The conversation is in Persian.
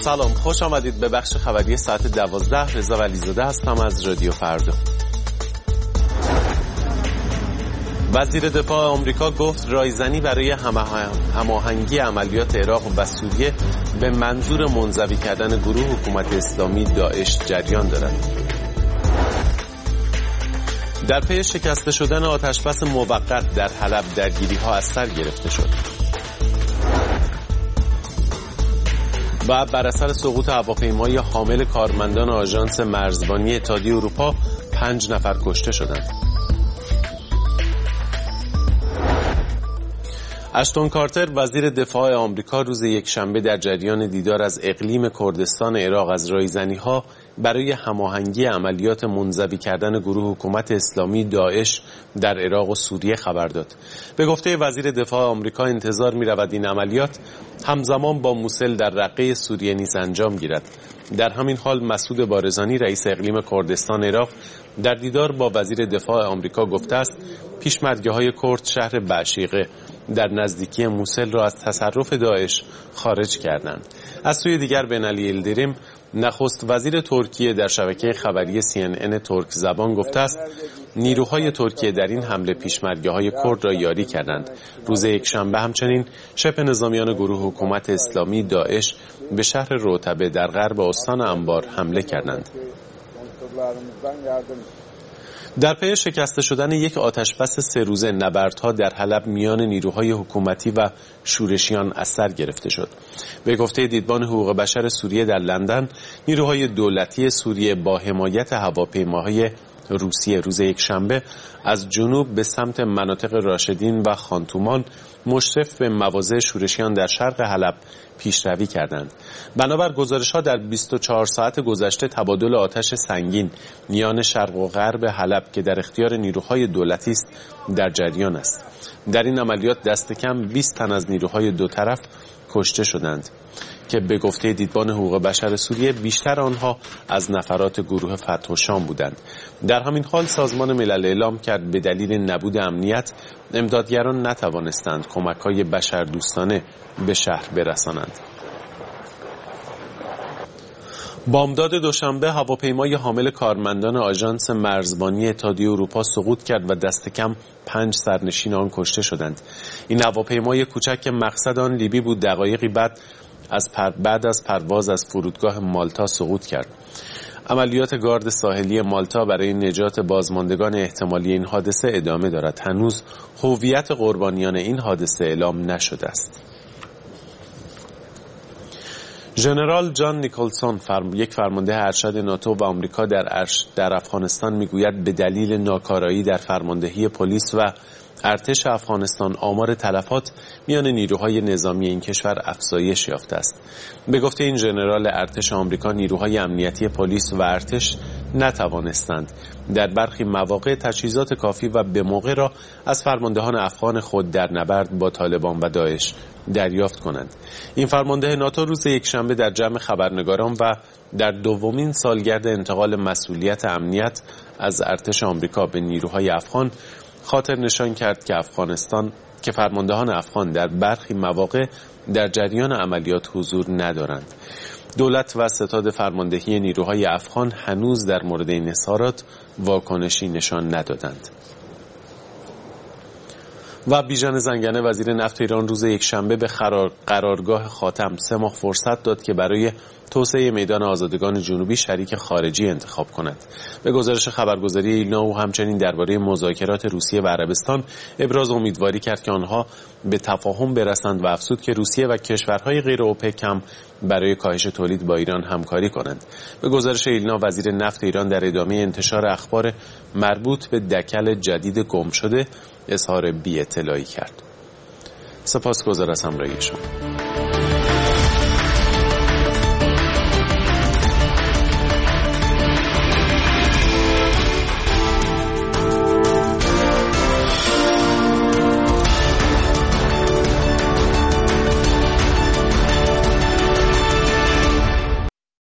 سلام، خوش آمدید به بخش خبری ساعت 12. رضا ولیزاده هستم از رادیو فردا. وزیر دفاع آمریکا گفت رایزنی برای هماهنگی عملیات عراق و سوریه به منظور منزوی کردن گروه حکومت اسلامی داعش جریان دارد. در پی شکسته شدن آتشبس موقت در حلب درگیری‌ها از سر گرفته شد. و بر اثر سقوط هواپیمای حامل کارمندان آژانس مرزبانی اتحادیه اروپا 5 نفر کشته شدند. اشتون کارتر وزیر دفاع آمریکا روز یکشنبه در جریان دیدار از اقلیم کردستان عراق از رایزنی‌ها برای هماهنگی عملیات منزوی کردن گروه حکومت اسلامی داعش در عراق و سوریه خبر داد. به گفته وزیر دفاع آمریکا انتظار می‌رود این عملیات همزمان با موسل در رقه سوریه نیز انجام گیرد. در همین حال مسعود بارزانی رئیس اقلیم کردستان عراق در دیدار با وزیر دفاع آمریکا گفته است پیشمرگه‌های کرد شهر بعشیقه در نزدیکی موسل را از تصرف داعش خارج کردند. از سوی دیگر بنالی یلدریم نخست وزیر ترکیه در شبکه خبری CNN ترک زبان گفته است نیروهای ترکیه در این حمله پیشمرگه‌های کرد را یاری کردند. روز یکشنبه همچنین شبه نظامیان گروه حکومت اسلامی داعش به شهر روتبه در غرب استان انبار حمله کردند. در پی شکسته شدن یک آتشبس 3 روزه نبردها در حلب میان نیروهای حکومتی و شورشیان از سر گرفته شد. به گفته دیدبان حقوق بشر سوریه در لندن، نیروهای دولتی سوریه با حمایت هواپیماهای روسیه روز یکشنبه از جنوب به سمت مناطق راشدین و خانتومان مشرف به مواضع شورشیان در شرق حلب پیشروی کردند. بنابر گزارش‌ها در 24 ساعت گذشته تبادل آتش سنگین میان شرق و غرب حلب که در اختیار نیروهای دولتی است در جریان است. در این عملیات دست کم 20 تن از نیروهای دو طرف کشته شدند که به گفته دیدبان حقوق بشر سوریه بیشتر آنها از نفرات گروه فتح و شام بودند. در همین حال سازمان ملل اعلام کرد به دلیل نبود امنیت امدادگران نتوانستند کمک‌های بشردوستانه به شهر برسانند. بامداد دوشنبه هواپیمای حامل کارمندان آژانس مرزبانی اتحادیه اروپا سقوط کرد و دست کم 5 سرنشین آن کشته شدند. این هواپیمای کوچک که مقصد آن لیبی بود دقایقی بعد از پرواز از فرودگاه مالتا سقوط کرد. عملیات گارد ساحلی مالتا برای نجات بازماندگان احتمالی این حادثه ادامه دارد. هنوز هویت قربانیان این حادثه اعلام نشده است. ژنرال جان نیکلسون یک فرمانده ارشد ناتو و آمریکا در افغانستان میگوید به دلیل ناکارایی در فرماندهی پلیس و ارتش افغانستان آمار تلفات میان نیروهای نظامی این کشور افزایش یافته است. به گفته این ژنرال ارتش آمریکا نیروهای امنیتی پلیس و ارتش نتوانستند در برخی مواقع تجهیزات کافی و به موقع را از فرماندهان افغان خود در نبرد با طالبان و داعش دریافت کنند. این فرمانده ناتو روز یکشنبه در جمع خبرنگاران و در دومین سالگرد انتقال مسئولیت امنیت از ارتش آمریکا به نیروهای افغان خاطر نشان کرد که فرماندهان افغان در برخی مواقع در جریان عملیات حضور ندارند. دولت و ستاد فرماندهی نیروهای افغان هنوز در مورد این اظهارات واکنشی نشان ندادند. و بیژن زنگنه وزیر نفت ایران روز یکشنبه به قرارگاه خاتم 3 ماه فرصت داد که برای توسعه میدان آزادگان جنوبی شریک خارجی انتخاب کند. به گزارش خبرگزاری ایلنا او همچنین درباره مذاکرات روسیه و عربستان ابراز امیدواری کرد که آنها به تفاهم برسند و افزود که روسیه و کشورهای غیر اوپک هم برای کاهش تولید با ایران همکاری کنند. به گزارش ایلنا وزیر نفت ایران در ادامه انتشار اخبار مربوط به دکل جدید گم شده اظهار بی‌اطلاعی کرد. سپاسگزار از همراهی شما.